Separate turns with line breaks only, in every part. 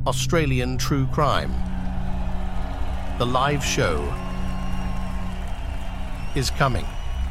Australian True Crime. The live show is coming.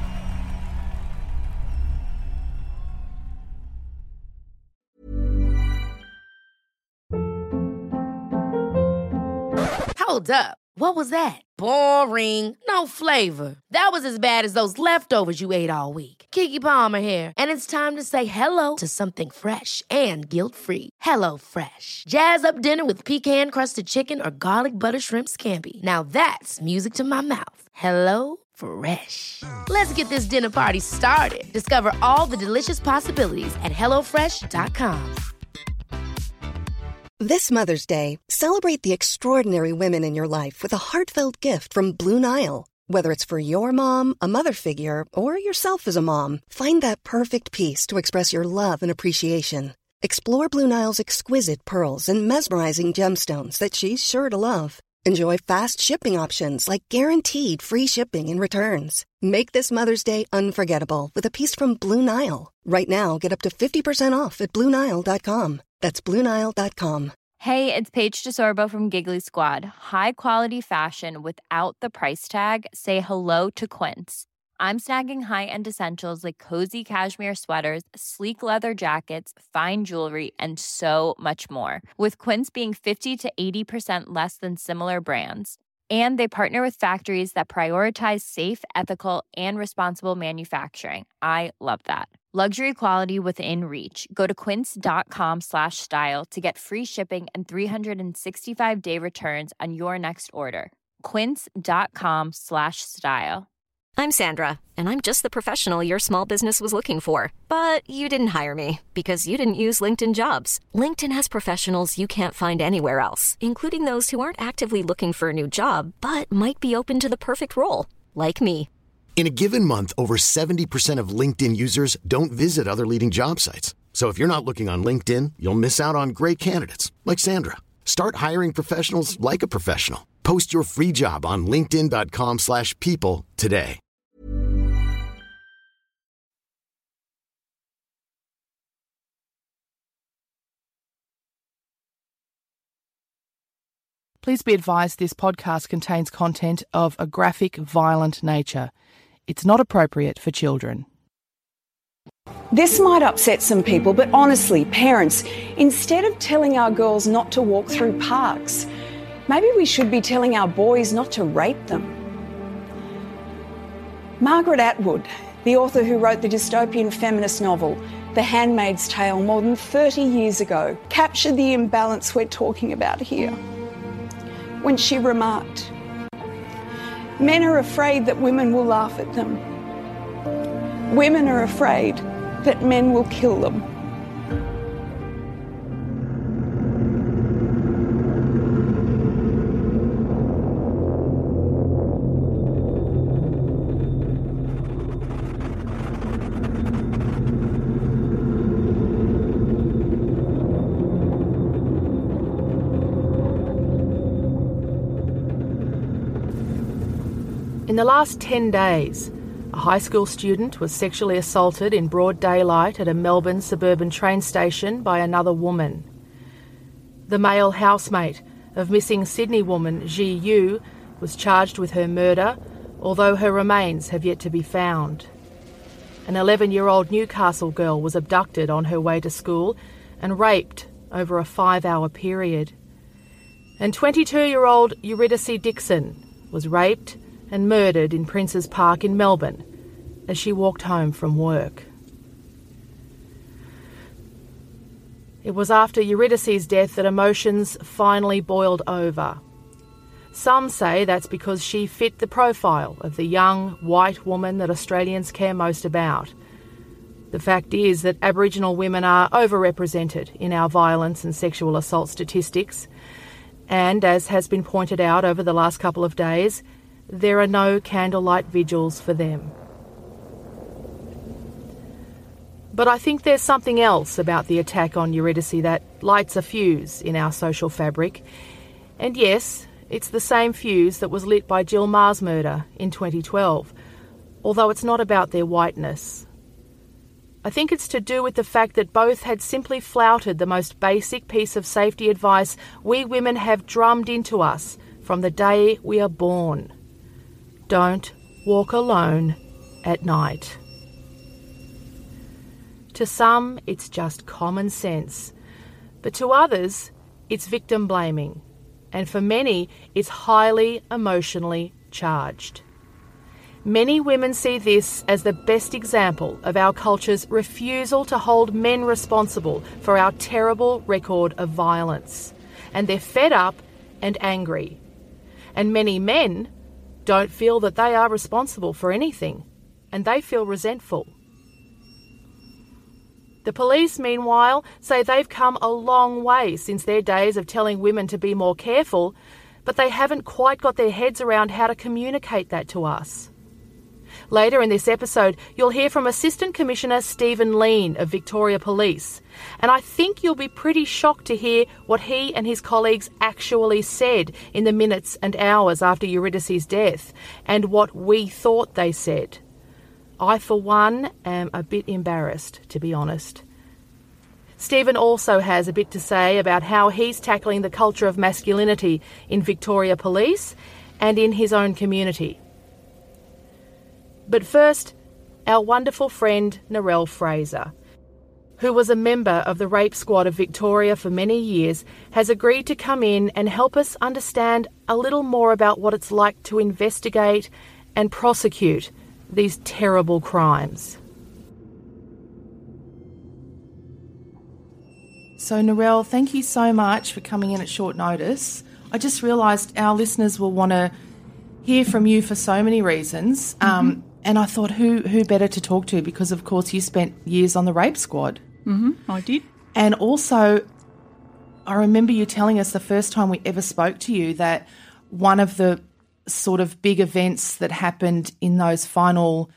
Hold up. What was that? Boring. No flavor. That was as bad as those leftovers you ate all week. Keke Palmer here, and it's time to say hello to something fresh and guilt-free. Hello Fresh. Jazz up dinner with pecan-crusted chicken or garlic butter shrimp scampi. Now that's music to my mouth. Hello Fresh. Let's get this dinner party started. Discover all the delicious possibilities at hellofresh.com.
This Mother's Day, celebrate the extraordinary women in your life with a heartfelt gift from Blue Nile. Whether it's for your mom, a mother figure, or yourself as a mom, find that perfect piece to express your love and appreciation. Explore Blue Nile's exquisite pearls and mesmerizing gemstones that she's sure to love. Enjoy fast shipping options like guaranteed free shipping and returns. Make this Mother's Day unforgettable with a piece from Blue Nile. Right now, get up to 50% off at BlueNile.com. That's BlueNile.com.
Hey, it's Paige DeSorbo from Giggly Squad. High quality fashion without the price tag. Say hello to Quince. I'm snagging high-end essentials like cozy cashmere sweaters, sleek leather jackets, fine jewelry, and so much more. With Quince being 50 to 80% less than similar brands. And they partner with factories that prioritize safe, ethical, and responsible manufacturing. I love that. Luxury quality within reach. Go to quince.com/style to get free shipping and 365-day returns on your next order. Quince.com/style.
I'm Sandra, and I'm just the professional your small business was looking for. But you didn't hire me because you didn't use LinkedIn Jobs. LinkedIn has professionals you can't find anywhere else, including those who aren't actively looking for a new job, but might be open to the perfect role, like me.
In a given month, over 70% of LinkedIn users don't visit other leading job sites. So if you're not looking on LinkedIn, you'll miss out on great candidates like Sandra. Start hiring professionals like a professional. Post your free job on linkedin.com/people today.
Please be advised this podcast contains content of a graphic, violent nature. It's not appropriate for children.
This might upset some people, but honestly, parents, instead of telling our girls not to walk through parks, maybe we should be telling our boys not to rape them. Margaret Atwood, the author who wrote the dystopian feminist novel The Handmaid's Tale more than 30 years ago, captured the imbalance we're talking about here. When she remarked, "Men are afraid that women will laugh at them. Women are afraid that men will kill them."
In the last 10 days, a high school student was sexually assaulted in broad daylight at a Melbourne suburban train station by another woman. The male housemate of missing Sydney woman Ji Yu was charged with her murder, although her remains have yet to be found. An 11-year-old Newcastle girl was abducted on her way to school and raped over a 5-hour period. And 22-year-old Eurydice Dixon was raped and murdered in Princes Park in Melbourne as she walked home from work. It was after Eurydice's death that emotions finally boiled over. Some say that's because she fit the profile of the young, white woman that Australians care most about. The fact is that Aboriginal women are overrepresented in our violence and sexual assault statistics, and as has been pointed out over the last couple of days, there are no candlelight vigils for them. But I think there's something else about the attack on Eurydice that lights a fuse in our social fabric. And yes, it's the same fuse that was lit by Jill Maher's murder in 2012, although it's not about their whiteness. I think it's to do with the fact that both had simply flouted the most basic piece of safety advice we women have drummed into us from the day we are born. Don't walk alone at night. To some, it's just common sense, but to others, it's victim blaming, and for many, it's highly emotionally charged. Many women see this as the best example of our culture's refusal to hold men responsible for our terrible record of violence, and they're fed up and angry. And many men don't feel that they are responsible for anything, and they feel resentful. The police, meanwhile, say they've come a long way since their days of telling women to be more careful, but they haven't quite got their heads around how to communicate that to us. Later in this episode, you'll hear from Assistant Commissioner Stephen Lean of Victoria Police, and I think you'll be pretty shocked to hear what he and his colleagues actually said in the minutes and hours after Eurydice's death, and what we thought they said. I, for one, am a bit embarrassed, to be honest. Stephen also has a bit to say about how he's tackling the culture of masculinity in Victoria Police and in his own community. But first, our wonderful friend Narelle Fraser, who was a member of the Rape Squad of Victoria for many years, has agreed to come in and help us understand a little more about what it's like to investigate and prosecute these terrible crimes. So Narelle, thank you so much for coming in at short notice. I just realised our listeners will want to hear from you for so many reasons, and I thought who better to talk to, because of course you spent years on the Rape Squad.
I did.
And also, I remember you telling us the first time we ever spoke to you that one of the sort of big events that happened in those final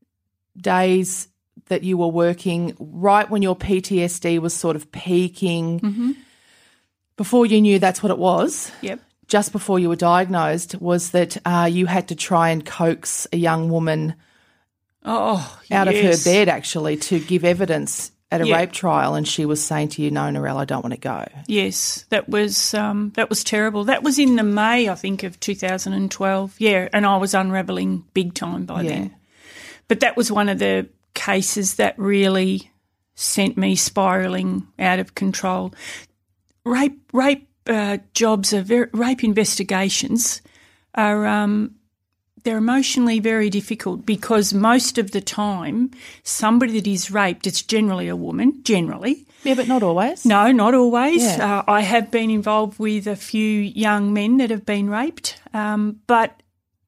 days that you were working, right when your PTSD was sort of peaking, before you knew that's what it was, just before you were diagnosed, was that you had to try and coax a young woman out of her bed, actually, to give evidence at a rape trial, and she was saying to you, "No, Narelle, I don't want to go."
Yes, that was terrible. That was in the May, I think, of 2012. Yeah, and I was unravelling big time by then. But that was one of the cases that really sent me spiralling out of control. Rape jobs are rape investigations are they're emotionally very difficult, because most of the time somebody that is raped, it's generally a woman, generally.
Yeah, but not always.
No, not always.
Yeah.
I have been involved with a few young men that have been raped, but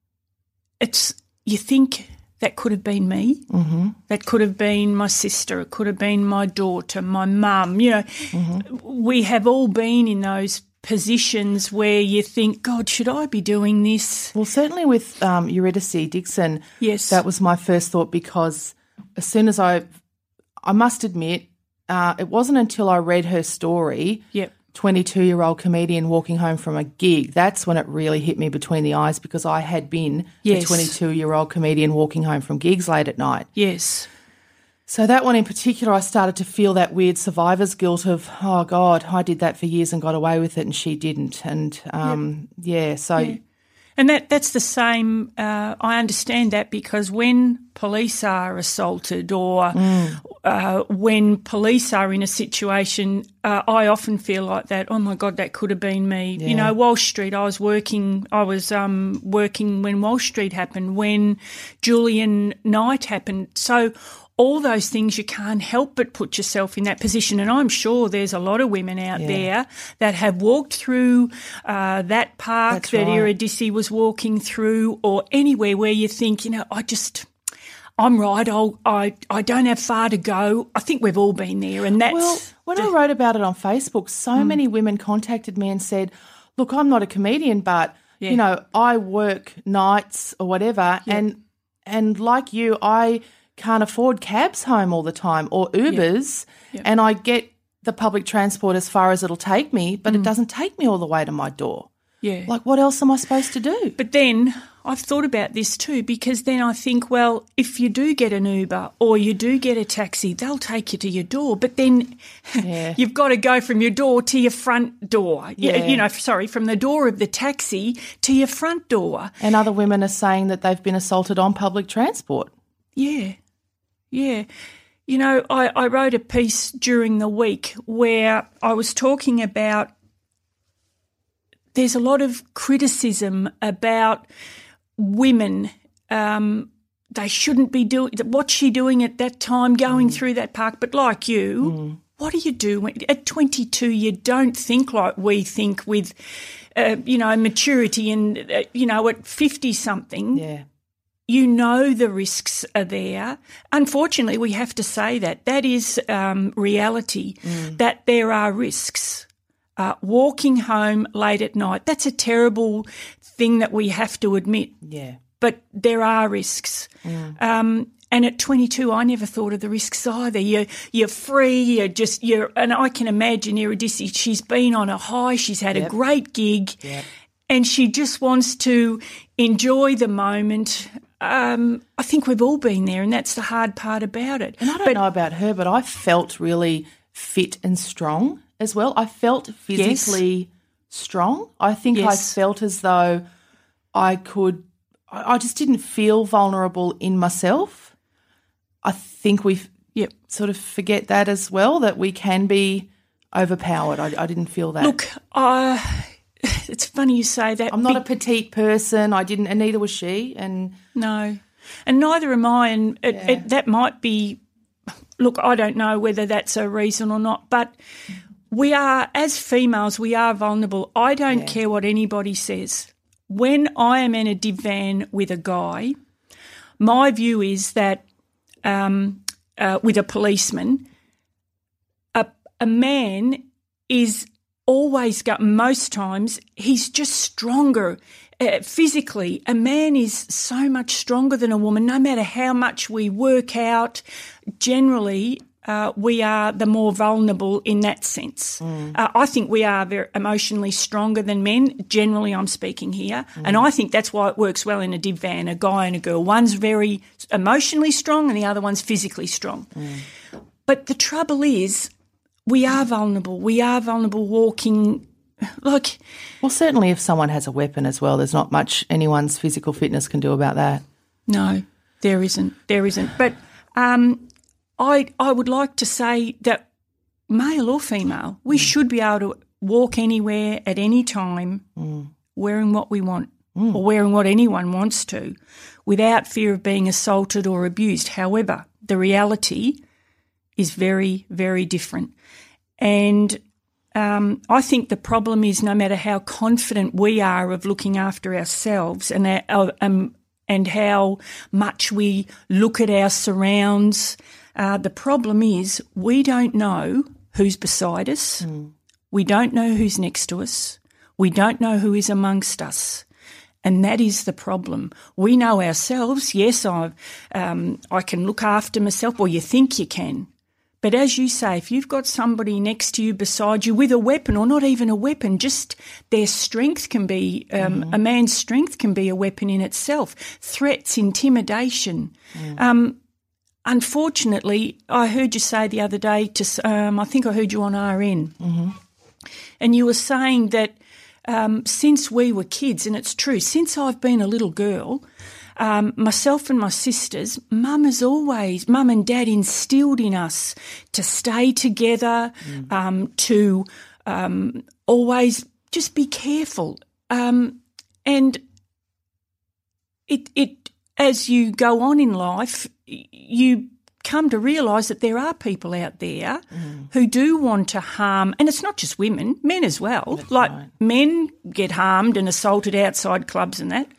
you think that could have been me, that could have been my sister, it could have been my daughter, my mum. You know, we have all been in those positions where you think, God, should I be doing this?
Well, certainly with Eurydice Dixon, that was my first thought, because as soon as I must admit, it wasn't until I read her story, 22-year-old comedian walking home from a gig, that's when it really hit me between the eyes, because I had been a 22-year-old comedian walking home from gigs late at night.
Yes.
So that one in particular, I started to feel that weird survivor's guilt of, oh, God, I did that for years and got away with it and she didn't. And,
And that's the same. I understand that, because when police are assaulted or when police are in a situation, I often feel like that. Oh my God, that could have been me. Yeah. You know, Walsh Street. I was working when Walsh Street happened, when Julian Knight happened. So all those things, you can't help but put yourself in that position. And I'm sure there's a lot of women out there that have walked through that park that Eurydice was walking through, or anywhere where you think, you know, I'm right, I don't have far to go. I think we've all been there. And that's...
Well, when I wrote about it on Facebook, so many women contacted me and said, look, I'm not a comedian, but, you know, I work nights or whatever, and like you, I can't afford cabs home all the time or Ubers, and I get the public transport as far as it'll take me, but it doesn't take me all the way to my door.
Yeah.
Like, what else am I supposed to do?
But then I've thought about this too, because then I think, well, if you do get an Uber or you do get a taxi, they'll take you to your door. But then you've got to go from your door to your front door.
Yeah.
From the door of the taxi to your front door.
And other women are saying that they've been assaulted on public transport.
Yeah. Yeah. You know, I wrote a piece during the week where I was talking about there's a lot of criticism about women. They shouldn't be doing – what's she doing at that time going through that park? But like you, what do you do? At 22, you don't think like we think with, maturity and, at 50-something.
Yeah.
You know the risks are there. Unfortunately, we have to say that. That is reality, that there are risks. Walking home late at night, that's a terrible thing that we have to admit.
Yeah.
But there are risks. And at 22, I never thought of the risks either. You're free, and I can imagine Eurydice, she's been on a high, she's had a great gig, and she just wants to enjoy the moment. I think we've all been there, and that's the hard part about it.
And I don't know about her, but I felt really fit and strong as well. I felt physically strong. I think I felt as though I just didn't feel vulnerable in myself. I think we sort of forget that as well, that we can be overpowered. I didn't feel that.
Look, it's funny you say that.
I'm not a petite person. And neither was she.
No, and neither am I. And that might be. Look, I don't know whether that's a reason or not, but we are, as females, we are vulnerable. I don't care what anybody says. When I am in a divan with a guy, my view is that with a policeman, a man is always most times he's just stronger physically. A man is so much stronger than a woman, no matter how much we work out. Generally, we are the more vulnerable in that sense. I think we are very emotionally stronger than men. Generally, I'm speaking here. And I think that's why it works well in a divan, a guy and a girl. One's very emotionally strong and the other one's physically strong. But the trouble is we are vulnerable. We are vulnerable walking.
Well, certainly if someone has a weapon as well, there's not much anyone's physical fitness can do about that.
No, there isn't. But I would like to say that male or female, we should be able to walk anywhere at any time wearing what we want or wearing what anyone wants to without fear of being assaulted or abused. However, the reality is very, very different. And I think the problem is no matter how confident we are of looking after ourselves and how much we look at our surrounds, the problem is we don't know who's beside us. We don't know who's next to us. We don't know who is amongst us. And that is the problem. We know ourselves. Yes, I can look after myself, or you think you can. But as you say, if you've got somebody next to you, beside you, with a weapon or not even a weapon, just their strength can be, a man's strength can be a weapon in itself. Threats, intimidation. Unfortunately, I heard you say the other day, I think I heard you on RN, and you were saying that since we were kids, and it's true, since I've been a little girl, myself and my sisters, Mum and Dad instilled in us to stay together, to always just be careful. And it as you go on in life, you come to realise that there are people out there who do want to harm, and it's not just women, men as well.
That's right.
Men get harmed and assaulted outside clubs and that.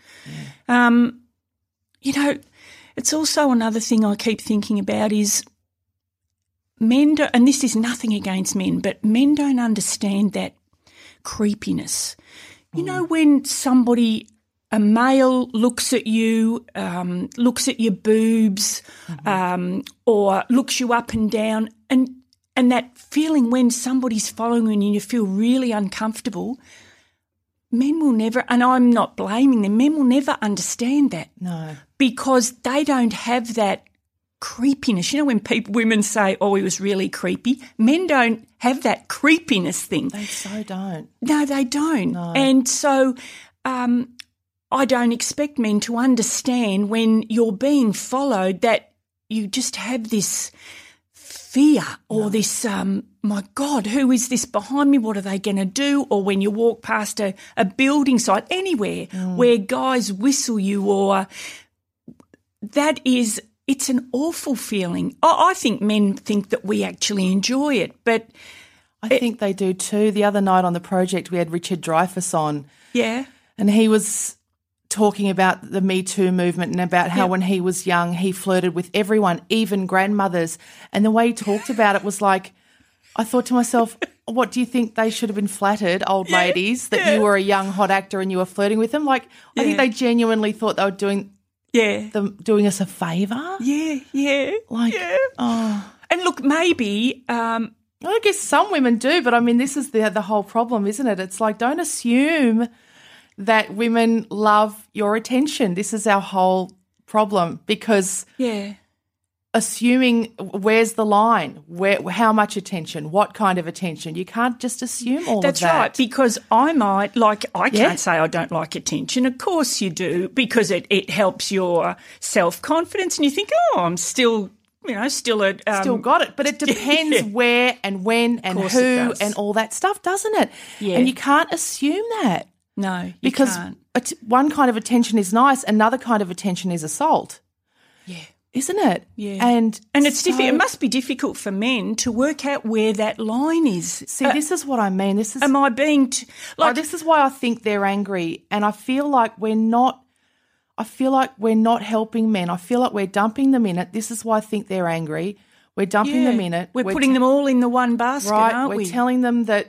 It's also another thing I keep thinking about is men, and this is nothing against men, but men don't understand that creepiness. You know, when a male looks at you, looks at your boobs, or looks you up and down, and that feeling when somebody's following you and you feel really uncomfortable, men will never, and I'm not blaming them, men will never understand that.
No.
Because they don't have that creepiness. You know, when women say, oh, he was really creepy, men don't have that creepiness thing.
They so don't.
No, they don't.
No.
And so I don't expect men to understand when you're being followed that you just have this fear or this, my God, who is this behind me? What are they going to do? Or when you walk past a building site, anywhere where guys whistle you, or it's an awful feeling. I think men think that we actually enjoy it, but
I think they do too. The other night on the project we had Richard Dreyfuss on.
Yeah.
And he was talking about the Me Too movement and about how when he was young he flirted with everyone, even grandmothers. And the way he talked about it was like, I thought to myself, what do you think they should have been flattered, old ladies, that you were a young hot actor and you were flirting with them? Like, I think they genuinely thought they were doing us a favour.
Yeah.
Like, oh.
And look, maybe
I guess some women do, but I mean, this is the whole problem, isn't it? It's like, don't assume that women love your attention. This is our whole problem, because assuming, where's the line? How much attention? What kind of attention? You can't just assume all of that.
That's right, because I can't say I don't like attention. Of course you do, because it helps your self-confidence, and you think, oh, I'm still still
got it. But it depends where and when and who and all that stuff, doesn't it?
Yeah.
And you can't assume that.
No,
because
can't.
One kind of attention is nice, another kind of attention is assault.
Yeah.
Isn't it?
Yeah.
And
it's difficult. It must be difficult for men to work out where that line is.
See, this is what I mean. This is.
Am I being
this is why I think they're angry, and I feel like we're not. I feel like we're not helping men. I feel like we're dumping them in it. This is why I think they're angry. We're dumping them in it.
We're putting them all in the one basket, aren't we?
We're telling them that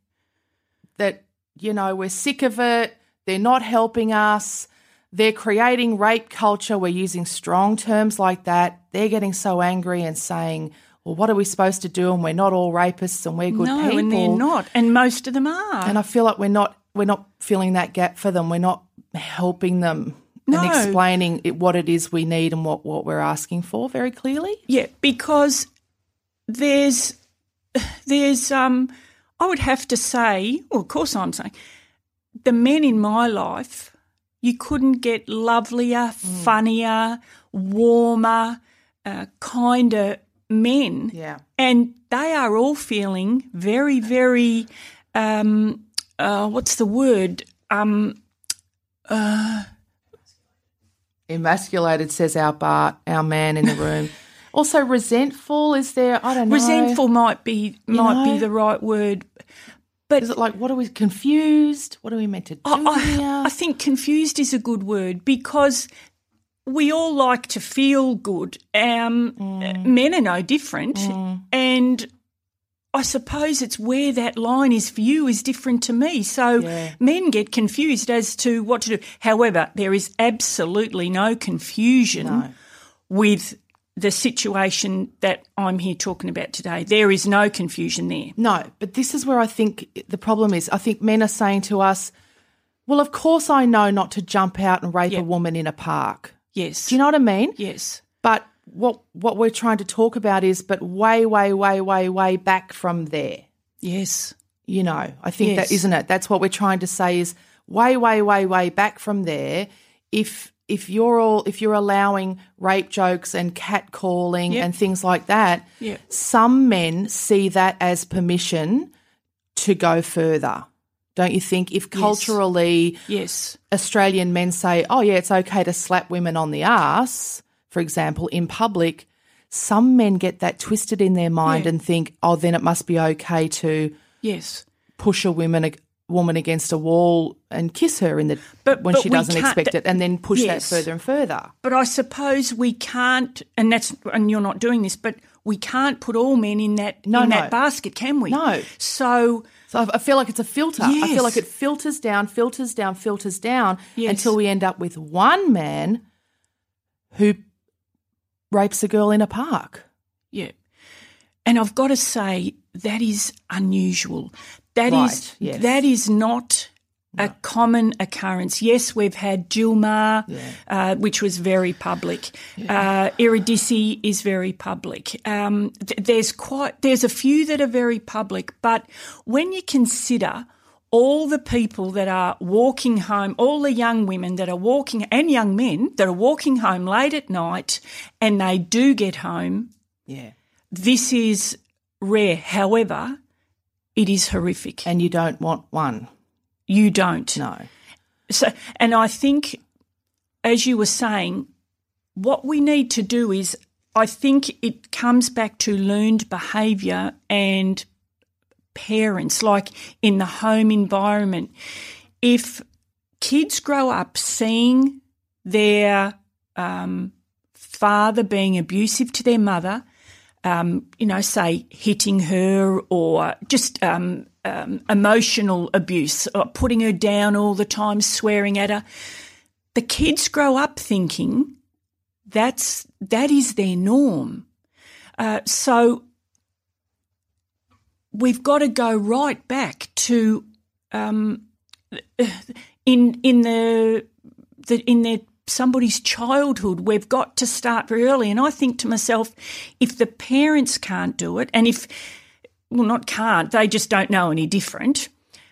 we're sick of it. They're not helping us. They're creating rape culture. We're using strong terms like that. They're getting so angry and saying, well, what are we supposed to do? And we're not all rapists and we're good people.
No, and they're not. And most of them are.
And I feel like we're not filling that gap for them. We're not helping them and explaining what it is we need and what we're asking for very clearly.
Yeah, because there's I would have to say, well, of course I'm saying, the men in my life, you couldn't get lovelier, funnier, warmer, kinder men.
Yeah.
And they are all feeling very, very, what's the word?
Emasculated, says our man in the room. Also resentful, is there? I don't know.
Resentful might be the right word. But
is it like, what are we confused? What are we meant to do here?
I think confused is a good word, because we all like to feel good. Men are no different. And I suppose it's where that line is for you is different to me. So men get confused as to what to do. However, there is absolutely no confusion with the situation that I'm here talking about today. There is no confusion there.
No, but this is where I think the problem is. I think men are saying to us, well, of course I know not to jump out and rape a woman in a park.
Yes.
Do you know what I mean?
Yes.
But what we're trying to talk about is way, way, way, way, way back from there.
Yes.
You know, I think that, isn't it? That's what we're trying to say is way, way, way, way back from there. If you're allowing rape jokes and catcalling and things like that, some men see that as permission to go further. Don't you think? If culturally Australian men say, oh, yeah, it's okay to slap women on the arse, for example, in public, some men get that twisted in their mind and think, oh, then it must be okay to push a woman against a wall and kiss her when she doesn't expect it, and then push that further and further.
But I suppose we can't, and you're not doing this, but we can't put all men in that basket, can we?
No.
So
I feel like it's a filter.
Yes.
I feel like it filters down until we end up with one man who rapes a girl in a park.
Yeah. And I've got to say, that is unusual. That is not a common occurrence. Yes, we've had Gilmar, which was very public. Eurydice is very public. There's a few that are very public, but when you consider all the people that are walking home, all the young women that are walking, and young men that are walking home late at night, and they do get home, this is rare. However, it is horrific.
And you don't want one.
You don't.
No.
So, and I think, as you were saying, what we need to do is, I think it comes back to learned behaviour and parents, like in the home environment. If kids grow up seeing their father being abusive to their mother, say hitting her or just emotional abuse, or putting her down all the time, swearing at her, the kids grow up thinking that is their norm. So we've got to go right back to in their somebody's childhood. We've got to start very early. And I think to myself, if the parents can't do it, and not can't, they just don't know any different.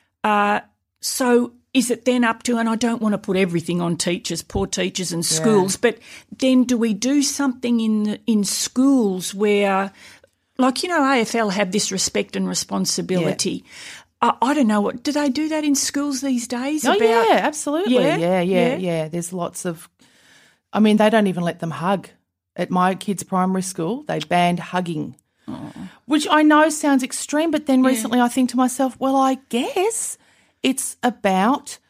So is it then up to, and I don't want to put everything on teachers, poor teachers and schools, but then do we do something in schools where, like, AFL have this respect and responsibility. I don't know, do they do that in schools these days?
Yeah, absolutely. Yeah. There's lots of, they don't even let them hug. At my kids' primary school, they banned hugging. Which I know sounds extreme, but then recently I think to myself, well, I guess it's about,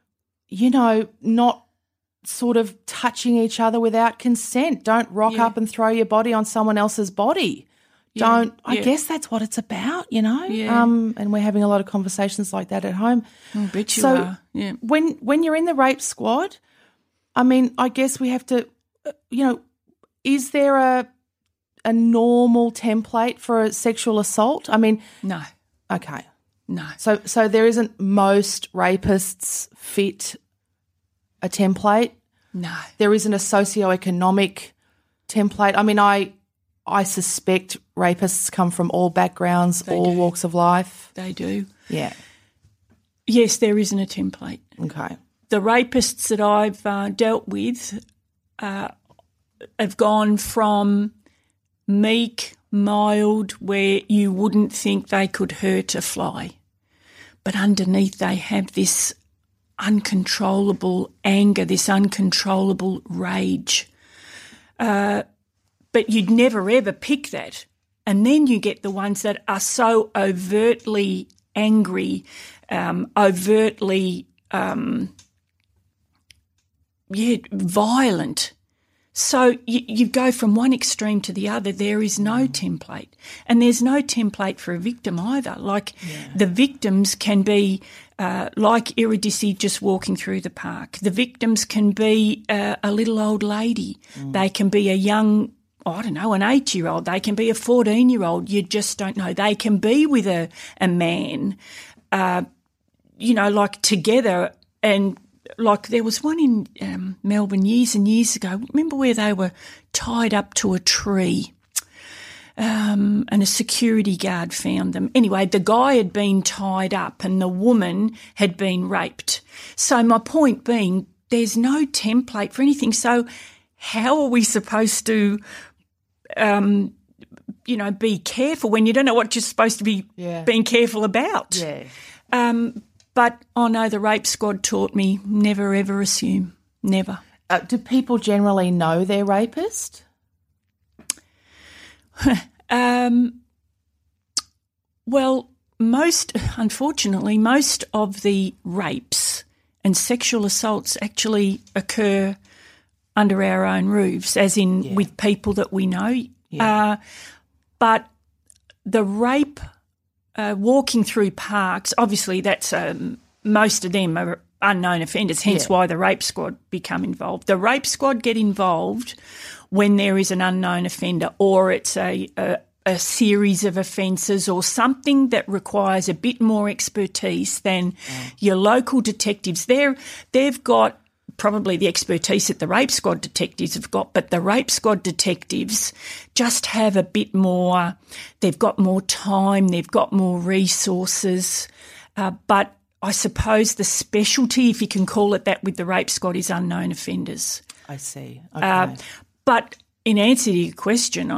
not sort of touching each other without consent. Don't rock up and throw your body on someone else's body. I guess that's what it's about, and we're having a lot of conversations like that at home.
I bet you are. Yeah.
When you're in the rape squad, I guess we have to, is there a normal template for a sexual assault?
No.
Okay.
No.
So there isn't most rapists fit a template?
No.
There isn't a socioeconomic template? I suspect rapists come from all backgrounds, all walks of life.
They do.
Yeah.
Yes, there isn't a template.
Okay.
The rapists that I've dealt with have gone from meek, mild, where you wouldn't think they could hurt a fly, but underneath they have this uncontrollable anger, this uncontrollable rage. But you'd never ever pick that. And then you get the ones that are so overtly angry, overtly violent. So you go from one extreme to the other. There is no template. And there's no template for a victim either. The victims can be like Eurydice just walking through the park. The victims can be a little old lady. They can be a young, an 8-year-old. They can be a 14-year-old. You just don't know. They can be with a man, together. And there was one in Melbourne years and years ago. Remember where they were tied up to a tree and a security guard found them. Anyway, the guy had been tied up and the woman had been raped. So my point being, there's no template for anything. So how are we supposed to be careful when you don't know what you're supposed to be being careful about?
Yeah.
But I know the rape squad taught me never, ever assume. Never.
Do people generally know their rapist?
Well, unfortunately, most of the rapes and sexual assaults actually occur under our own roofs, as in with people that we know. Yeah. But the rape, walking through parks, obviously that's most of them are unknown offenders, hence why the rape squad become involved. The rape squad get involved when there is an unknown offender or it's a a series of offences or something that requires a bit more expertise than your local detectives. They've got probably the expertise that the rape squad detectives have got, but the rape squad detectives just have a bit more, they've got more time, they've got more resources, but I suppose the specialty, if you can call it that, with the rape squad is unknown offenders.
I see. Okay.
But in answer to your question,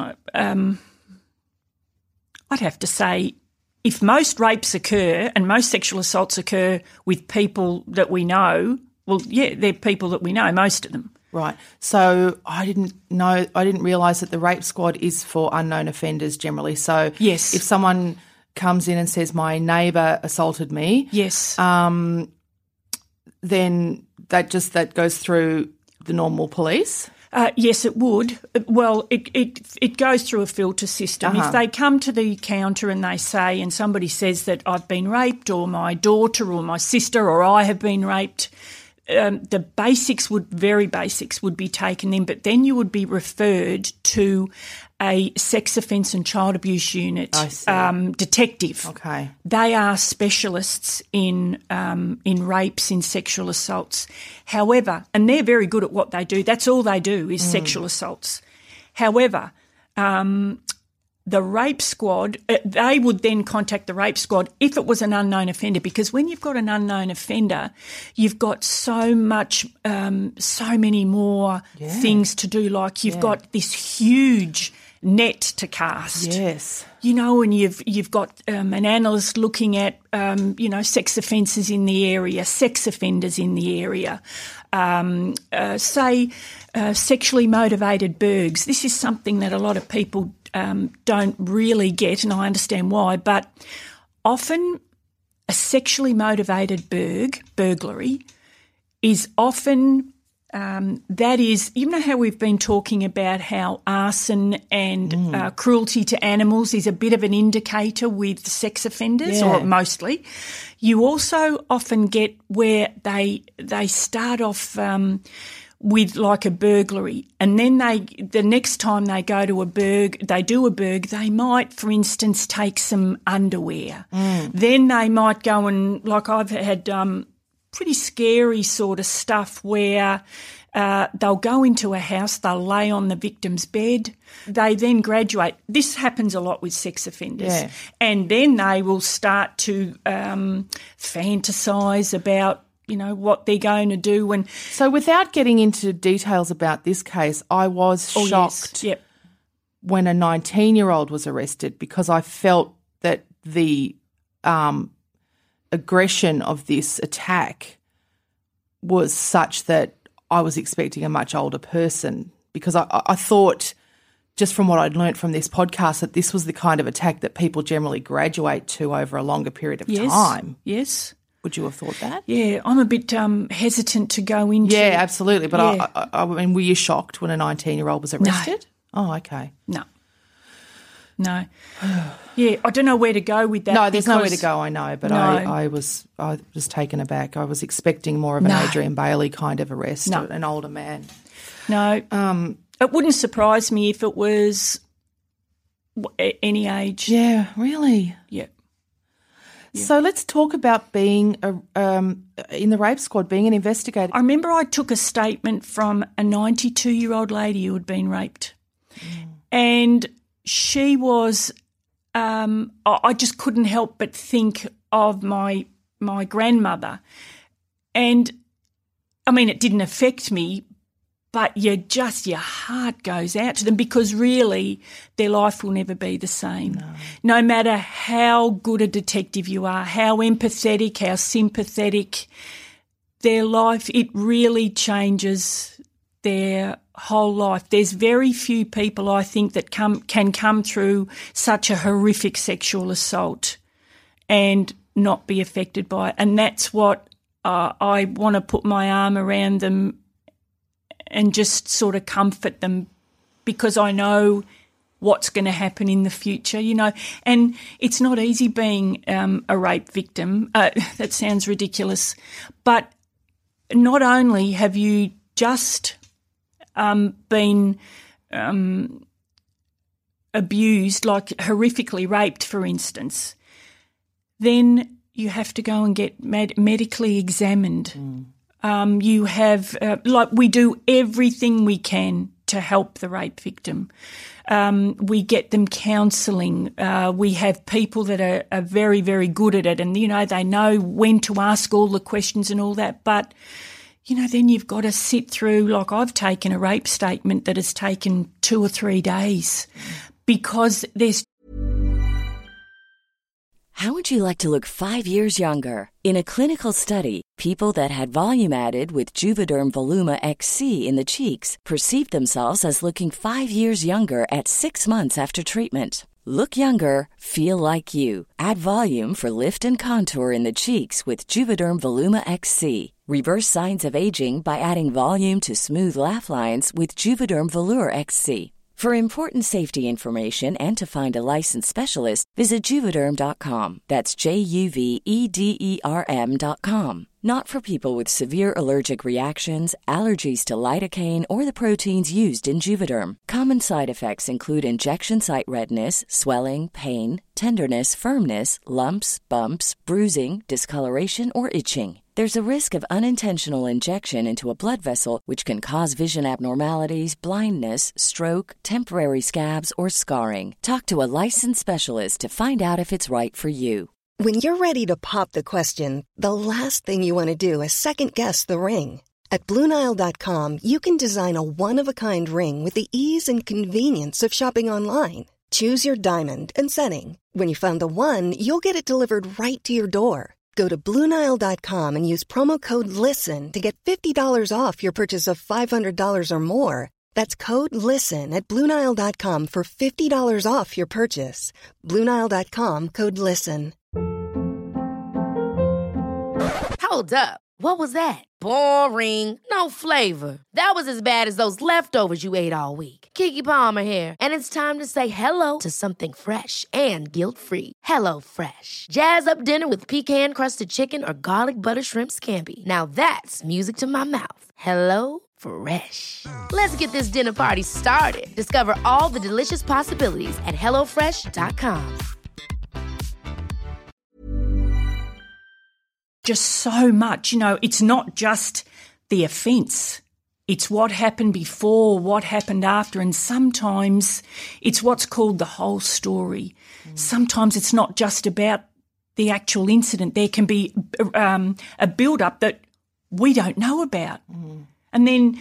I'd have to say if most rapes occur and most sexual assaults occur with people that we know, well, yeah, they're people that we know, most of them.
Right. So I didn't realise that the rape squad is for unknown offenders generally. So
yes,
if someone comes in and says my neighbour assaulted me,
yes,
then that goes through the normal police.
Yes, it would. Well, it goes through a filter system. If they come to the counter and they say, and somebody says that I've been raped or my daughter or my sister or I have been raped, the very basics would be taken in, but then you would be referred to a sex offence and child abuse unit detective.
Okay.
They are specialists in rapes, in sexual assaults. However, and they're very good at what they do. That's all they do is sexual assaults. However, the rape squad, they would then contact the rape squad if it was an unknown offender, because when you've got an unknown offender, you've got so many more things to do. Like you've got this huge net to cast.
Yes.
You know, and you've got an analyst looking at, sex offences in the area, sex offenders in the area, sexually motivated burgs. This is something that a lot of people don't really get, and I understand why, but often a sexually motivated burglary is often that is, you know how we've been talking about how arson and cruelty to animals is a bit of an indicator with sex offenders, or mostly. You also often get where they start off with like a burglary, and then the next time they go to they do a burg, they might, for instance, take some underwear. Then they might go and, like I've had pretty scary sort of stuff where they'll go into a house, they'll lay on the victim's bed, they then graduate. This happens a lot with sex offenders. And then they will start to fantasize about, what they're going to do.
So without getting into details about this case, I was shocked when a 19-year-old was arrested, because I felt that the aggression of this attack was such that I was expecting a much older person, because I thought, just from what I'd learnt from this podcast, that this was the kind of attack that people generally graduate to over a longer period of time.
Yes.
Would you have thought that?
Yeah, I'm a bit hesitant to go into.
Yeah, absolutely. But I mean, were you shocked when a 19-year-old was arrested? No. Oh, okay.
No. Yeah, I don't know where to go with that.
No, there's nowhere to go, I know, but I was taken aback. I was expecting more of an Adrian Bailey kind of arrest, an older man.
No, it wouldn't surprise me if it was any age.
Yeah, really?
Yeah.
So let's talk about being in the rape squad, being an investigator.
I remember I took a statement from a 92-year-old lady who had been raped, and she was, I just couldn't help but think of my grandmother. And, I mean, it didn't affect me, but your heart goes out to them, because really their life will never be the same. No matter how good a detective you are, how empathetic, how sympathetic, their life, it really changes their whole life. There's very few people, I think, that can come through such a horrific sexual assault and not be affected by it. And that's what I want to put my arm around them and just sort of comfort them, because I know what's going to happen in the future, And it's not easy being a rape victim. That sounds ridiculous. But not only have you just been abused, like horrifically raped, for instance, then you have to go and get medically examined. You have, we do everything we can to help the rape victim. We get them counselling. We have people that are very, very good at it, and, they know when to ask all the questions and all that. But, then you've got to sit through, like I've taken a rape statement that has taken 2 or 3 days because there's...
How would you like to look 5 years younger? In a clinical study, people that had volume added with Juvederm Voluma XC in the cheeks perceived themselves as looking 5 years younger at 6 months after treatment. Look younger, feel like you. Add volume for lift and contour in the cheeks with Juvederm Voluma XC. Reverse signs of aging by adding volume to smooth laugh lines with Juvederm Volure XC. For important safety information and to find a licensed specialist, visit Juvederm.com. That's JUVEDERM.com. Not for people with severe allergic reactions, allergies to lidocaine, or the proteins used in Juvederm. Common side effects include injection site redness, swelling, pain, tenderness, firmness, lumps, bumps, bruising, discoloration, or itching. There's a risk of unintentional injection into a blood vessel, which can cause vision abnormalities, blindness, stroke, temporary scabs, or scarring. Talk to a licensed specialist to find out if it's right for you.
When you're ready to pop the question, the last thing you want to do is second-guess the ring. At BlueNile.com, you can design a one-of-a-kind ring with the ease and convenience of shopping online. Choose your diamond and setting. When you find the one, you'll get it delivered right to your door. Go to BlueNile.com and use promo code LISTEN to get $50 off your purchase of $500 or more. That's code LISTEN at BlueNile.com for $50 off your purchase. BlueNile.com, code LISTEN.
Hold up. What was that? Boring. No flavor. That was as bad as those leftovers you ate all week. Keke Palmer here, and it's time to say hello to something fresh and guilt-free. Hello Fresh. Jazz up dinner with pecan-crusted chicken or garlic butter shrimp scampi. Now that's music to my mouth. Hello Fresh. Let's get this dinner party started. Discover all the delicious possibilities at HelloFresh.com.
Just so much, it's not just the offence. It's what happened before, what happened after, and sometimes it's what's called the whole story. Sometimes it's not just about the actual incident. There can be a build-up that we don't know about. And then,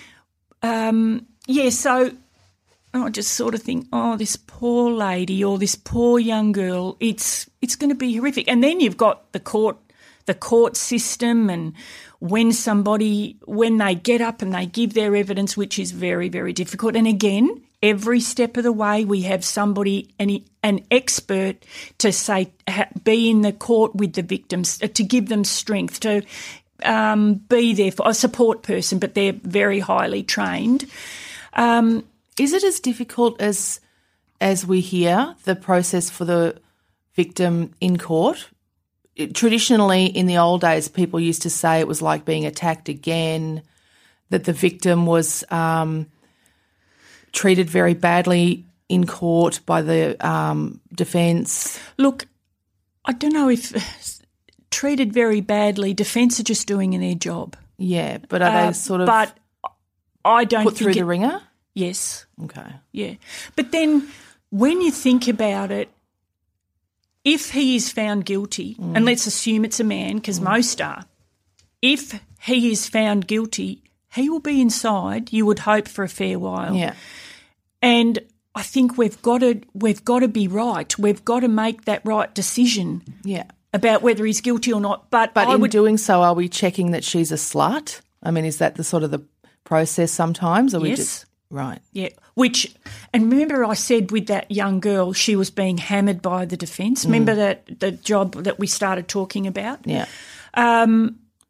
so I just sort of think, this poor lady or this poor young girl, it's going to be horrific. And then you've got the court system, and when they get up and they give their evidence, which is very, very difficult. And again, every step of the way we have somebody, an expert to say, be in the court with the victims, to give them strength, to be there for a support person, but they're very highly trained.
Is it as difficult as we hear the process for the victim in court? Traditionally, in the old days, people used to say it was like being attacked again, that the victim was treated very badly in court by the defence.
Look, I don't know if treated very badly, defence are just doing their job.
Yeah, but are they sort of
but I don't
put through the ringer?
Yes.
Okay.
Yeah. But then when you think about it, if he is found guilty, and let's assume it's a man because most are, if he is found guilty, he will be inside, you would hope, for a fair while.
Yeah.
And I think we've got to be right. We've got to make that right decision.
Yeah.
About whether he's guilty or not. But
in doing so, are we checking that she's a slut? I mean, is that the sort of the process sometimes? Or
yes.
We just right.
Yeah. And remember I said with that young girl, she was being hammered by the defence. Remember that the job that we started talking about?
Yeah.
I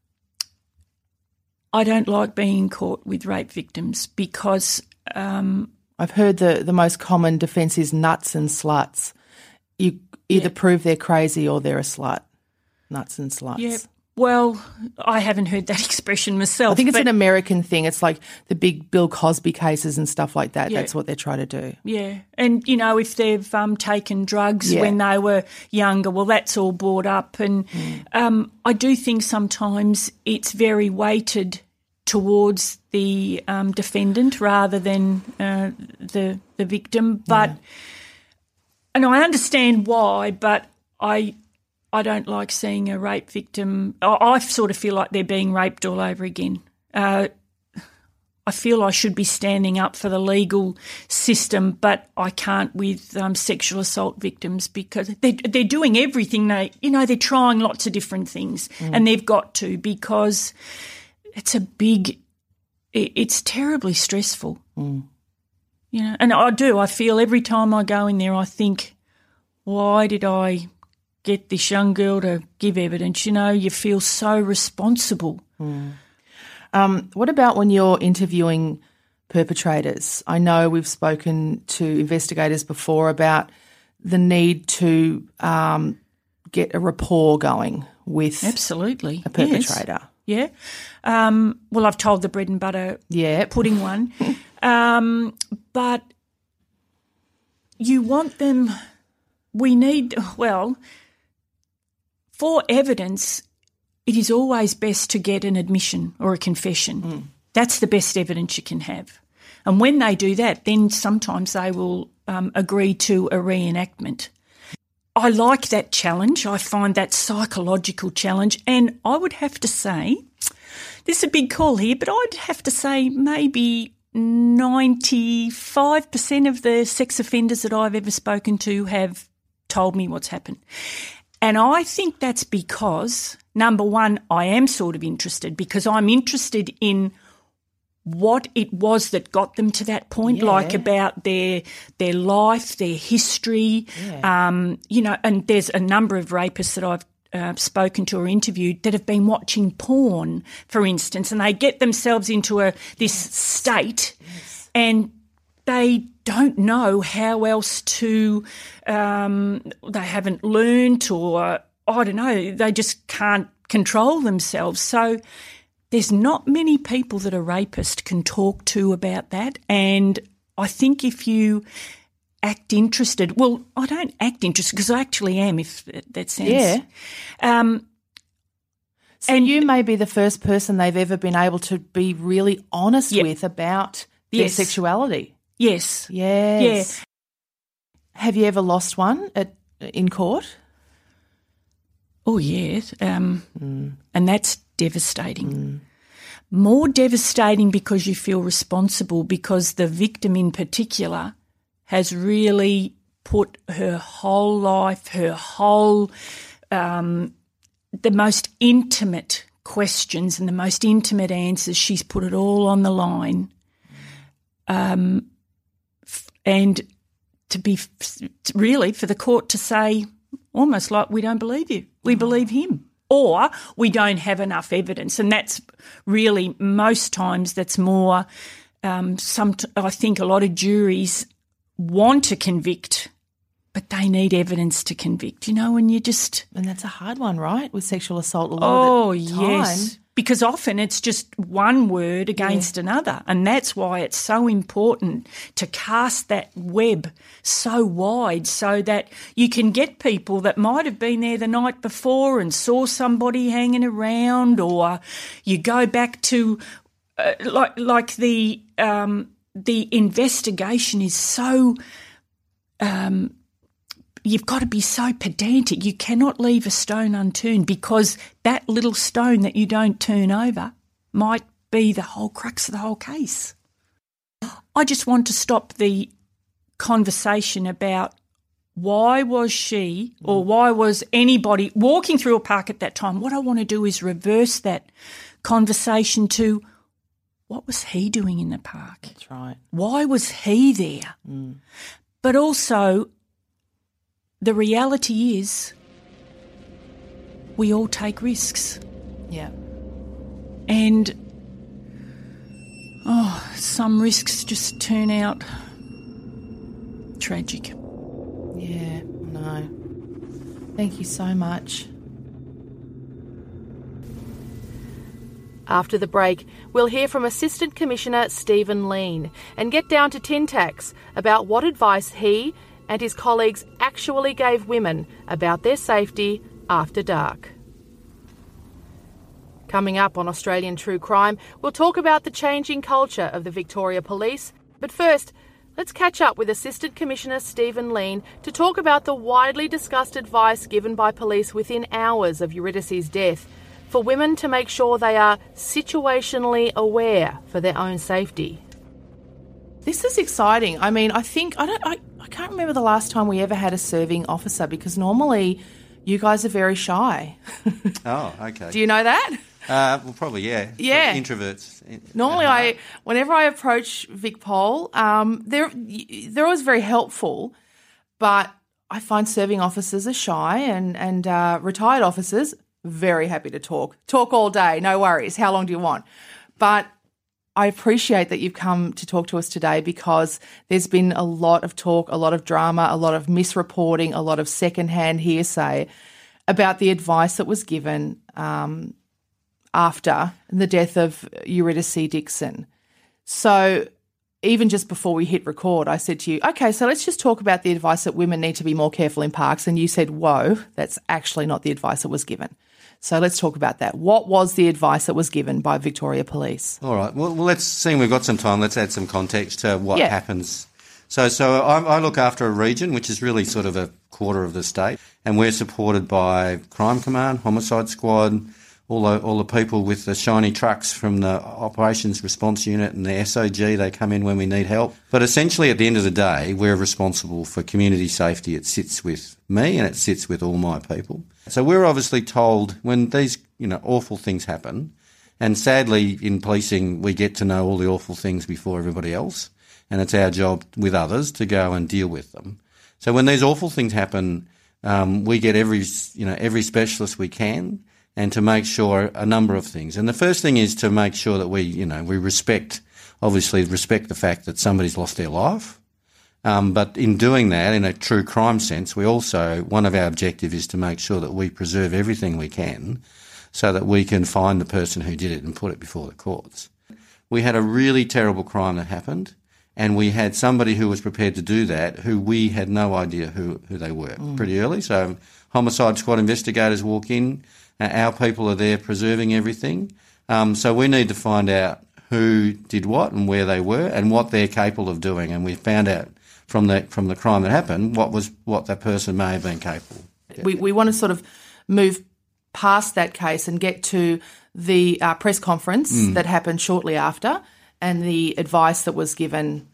don't like being in court with rape victims because
I've heard the most common defence is nuts and sluts. You either prove they're crazy or they're a slut. Nuts and sluts.
Yeah. Well, I haven't heard that expression myself.
I think it's an American thing. It's like the big Bill Cosby cases and stuff like that.
Yeah.
That's what they're trying to do.
Yeah. And, you know, if they've taken drugs when they were younger, well, that's all brought up. And I do think sometimes it's very weighted towards the defendant rather than the victim. But and I understand why, but I don't like seeing a rape victim. I sort of feel like they're being raped all over again. I feel I should be standing up for the legal system, but I can't with sexual assault victims because they're doing everything. They're trying lots of different things, and they've got to, because it's terribly stressful. You know, and I feel every time I go in there, I think, why did I get this young girl to give evidence? You know, you feel so responsible.
What about when you're interviewing perpetrators? I know we've spoken to investigators before about the need to get a rapport going with
absolutely
a perpetrator.
Yes. Yeah. Well, I've told the bread and butter pudding one. But you want them – for evidence, it is always best to get an admission or a confession. That's the best evidence you can have. And when they do that, then sometimes they will agree to a reenactment. I like that challenge. I find that psychological challenge. And I would have to say, this is a big call here, but I'd have to say maybe 95% of the sex offenders that I've ever spoken to have told me what's happened. And I think that's because, number one, I am sort of interested, because I'm interested in what it was that got them to that point, like about their life, their history, you know, and there's a number of rapists that I've spoken to or interviewed that have been watching porn, for instance, and they get themselves into this state and they don't know how else to, they haven't learnt, or I don't know, they just can't control themselves. So there's not many people that a rapist can talk to about that. And I think if you act interested, well, I don't act interested because I actually am, if that sounds.
Yeah. So and you may be the first person they've ever been able to be really honest with about their sexuality.
Yes.
Yes. Yeah. Have you ever lost one in court?
Oh, yes. And that's devastating. More devastating because you feel responsible, because the victim in particular has really put her whole life, her whole the most intimate questions and the most intimate answers, she's put it all on the line. And to be really for the court to say almost like, we don't believe you, we believe him, or we don't have enough evidence. And that's really most times that's more I think a lot of juries want to convict, but they need evidence to convict, you know, and you just...
And that's a hard one, right, with sexual assault a lot of the time.
Yes, because often it's just one word against another, and that's why it's so important to cast that web so wide so that you can get people that might have been there the night before and saw somebody hanging around, or you go back to like the investigation is so you've got to be so pedantic. You cannot leave a stone unturned, because that little stone that you don't turn over might be the whole crux of the whole case. I just want to stop the conversation about why was she or why was anybody walking through a park at that time. What I want to do is reverse that conversation to, what was he doing in the park?
That's right.
Why was he there? But also, the reality is we all take risks.
Yeah.
And, some risks just turn out tragic.
Yeah, no. Thank you so much.
After the break, we'll hear from Assistant Commissioner Stephen Lean and get down to tin tacks about what advice he and his colleagues actually gave women about their safety after dark. Coming up on Australian True Crime, we'll talk about the changing culture of the Victoria Police. But first, let's catch up with Assistant Commissioner Stephen Lean to talk about the widely discussed advice given by police within hours of Eurydice's death for women to make sure they are situationally aware for their own safety.
This is exciting. I mean, I can't remember the last time we ever had a serving officer, because normally you guys are very shy.
Oh, okay.
Do you know that?
Well, probably, yeah.
Yeah.
Introverts.
Normally, whenever I approach VicPol, they're always very helpful, but I find serving officers are shy and retired officers very happy to talk. Talk all day, no worries. How long do you want? But I appreciate that you've come to talk to us today, because there's been a lot of talk, a lot of drama, a lot of misreporting, a lot of secondhand hearsay about the advice that was given after the death of Eurydice Dixon. So even just before we hit record, I said to you, okay, so let's just talk about the advice that women need to be more careful in parks. And you said, whoa, that's actually not the advice that was given. So let's talk about that. What was the advice that was given by Victoria Police?
All right. Well, let's see. We've got some time. Let's add some context to what happens. So I look after a region, which is really sort of a quarter of the state, and we're supported by Crime Command, Homicide Squad, all the people with the shiny trucks from the Operations Response Unit and the SOG. They come in when we need help. But essentially, at the end of the day, we're responsible for community safety. It sits with me and it sits with all my people. So we're obviously told when these, awful things happen, and sadly in policing we get to know all the awful things before everybody else, and it's our job with others to go and deal with them. So when these awful things happen, we get every specialist we can, and to make sure a number of things. And the first thing is to make sure that we respect the fact that somebody's lost their life. But in doing that, in a true crime sense, one of our objectives is to make sure that we preserve everything we can so that we can find the person who did it and put it before the courts. We had a really terrible crime that happened, and we had somebody who was prepared to do that who we had no idea who they were pretty early. So Homicide Squad investigators walk in, our people are there preserving everything. So we need to find out who did what and where they were and what they're capable of doing. And we found out from the crime that happened what that person may have been capable.
We want to sort of move past that case and get to the press conference that happened shortly after, and the advice that was given,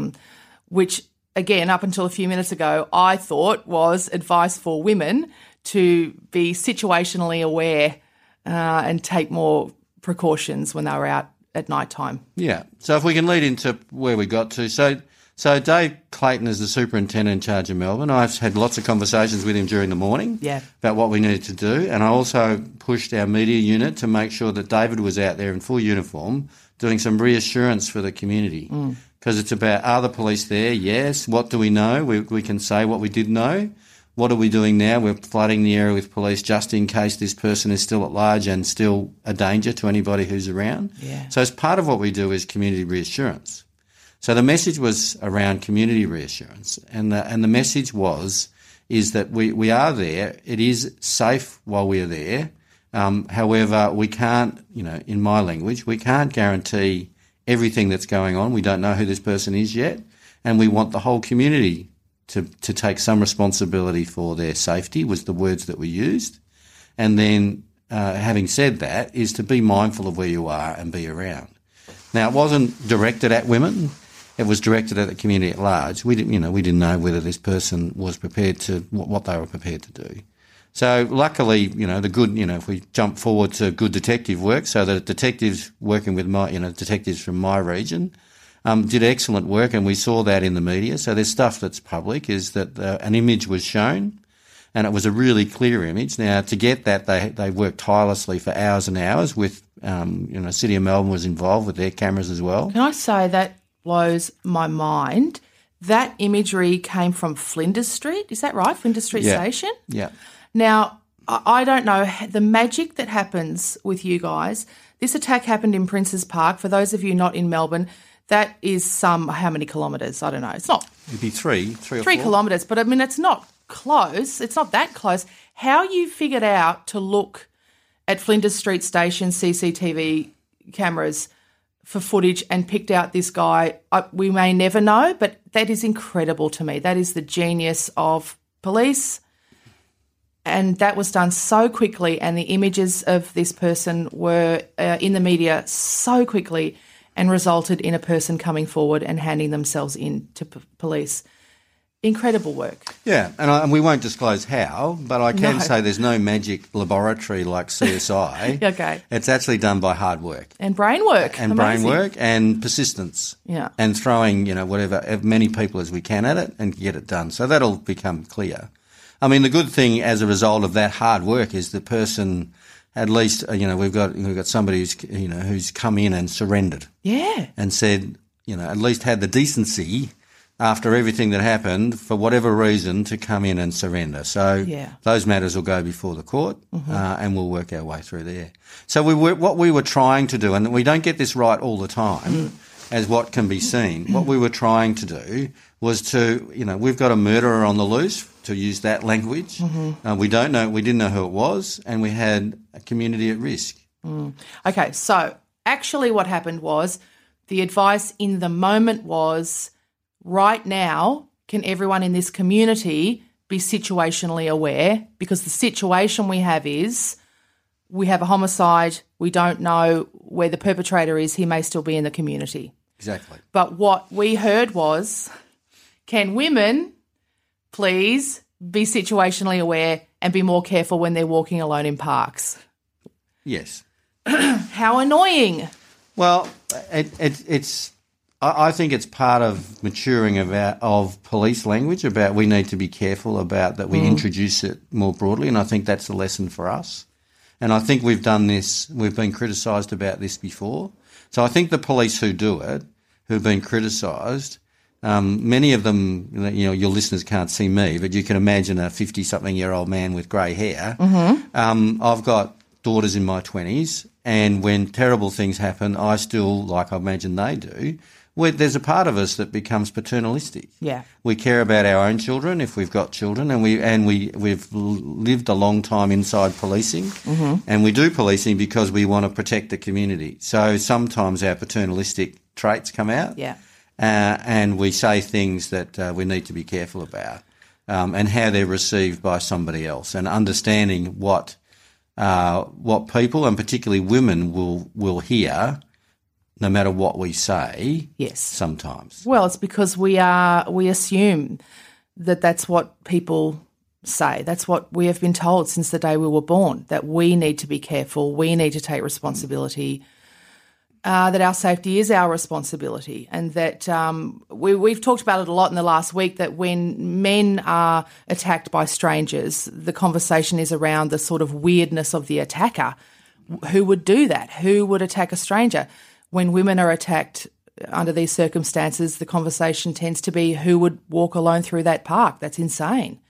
which, again, up until a few minutes ago, I thought was advice for women to be situationally aware and take more precautions when they were out at night time.
Yeah. So if we can lead into where we got to. So Dave Clayton is the superintendent in charge of Melbourne. I've had lots of conversations with him during the morning about what we needed to do, and I also pushed our media unit to make sure that David was out there in full uniform doing some reassurance for the community, because it's about, are the police there? Yes. What do we know? We can say what we did know. What are we doing now? We're flooding the area with police just in case this person is still at large and still a danger to anybody who's around.
Yeah.
So as part of what we do is community reassurance. So the message was around community reassurance, and the message is that we are there. It is safe while we are there. However, we can't, in my language, we can't guarantee everything that's going on. We don't know who this person is yet, and we want the whole community to take some responsibility for their safety, was the words that we used. And then, having said that, is to be mindful of where you are and be around. Now, it wasn't directed at women. It was directed at the community at large. We didn't know whether this person was prepared to, what they were prepared to do. So luckily, if we jump forward to good detective work, so that detectives working with detectives from my region, did excellent work, and we saw that in the media. So there's stuff that's public, is that an image was shown, and it was a really clear image. Now, to get that, they worked tirelessly for hours and hours with, City of Melbourne was involved with their cameras as well.
Can I say that blows my mind? That imagery came from Flinders Street, is that right? Flinders Street Station?
Yeah.
Now, I don't know, the magic that happens with you guys This attack happened in Princes Park. For those of you not in Melbourne, that is how many kilometres? I don't know. It's not...
It'd be three or
3
4.
kilometres, but I mean, it's not close. It's not that close. How you figured out to look at Flinders Street Station CCTV cameras for footage and picked out this guy, we may never know, but that is incredible to me. That is the genius of police. And that was done so quickly, and the images of this person were in the media so quickly and resulted in a person coming forward and handing themselves in to police. Incredible work.
Yeah, and we won't disclose how, but I can say there's no magic laboratory like CSI.
Okay.
It's actually done by hard work.
And brain work.
And
Amazing.
brain work and persistence.
Yeah.
And throwing, whatever, as many people as we can at it and get it done. So that'll become clear. I mean, the good thing as a result of that hard work is the person, at least, we've got somebody who's come in and surrendered.
Yeah.
And said, at least had the decency after everything that happened, for whatever reason, to come in and surrender. So those matters will go before the court, and we'll work our way through there. So what we were trying to do, and we don't get this right all the time, as what can be seen, what we were trying to do was to, we've got a murderer on the loose, to use that language. We didn't know who it was, and we had a community at risk.
Okay, so actually what happened was the advice in the moment was, right now, can everyone in this community be situationally aware? Because the situation we have is we have a homicide, we don't know where the perpetrator is, he may still be in the community.
Exactly.
But what we heard was, can women please be situationally aware and be more careful when they're walking alone in parks?
Yes.
How annoying.
Well, it's... I think it's part of maturing of police language about we need to be careful about that we introduce it more broadly, and I think that's a lesson for us. And I think we've done this, we've been criticised about this before. So I think the police who do it, who've been criticised, many of them, your listeners can't see me, but you can imagine a 50-something-year-old man with grey hair. I've got daughters in my 20s, and when terrible things happen, I still, like I imagine they do, there's a part of us that becomes paternalistic.
Yeah.
We care about our own children if we've got children, and we've lived a long time inside policing, and we do policing because we want to protect the community. So sometimes our paternalistic traits come out, and we say things that we need to be careful about, and how they're received by somebody else, and understanding what people, and particularly women, will hear, no matter what we say.
Yes.
Sometimes.
Well, it's because we assume that that's what people say. That's what we have been told since the day we were born, that we need to be careful, we need to take responsibility, that our safety is our responsibility, and that we've talked about it a lot in the last week, that when men are attacked by strangers, the conversation is around the sort of weirdness of the attacker. Who would do that? Who would attack a stranger? When women are attacked under these circumstances, the conversation tends to be who would walk alone through that park. That's insane.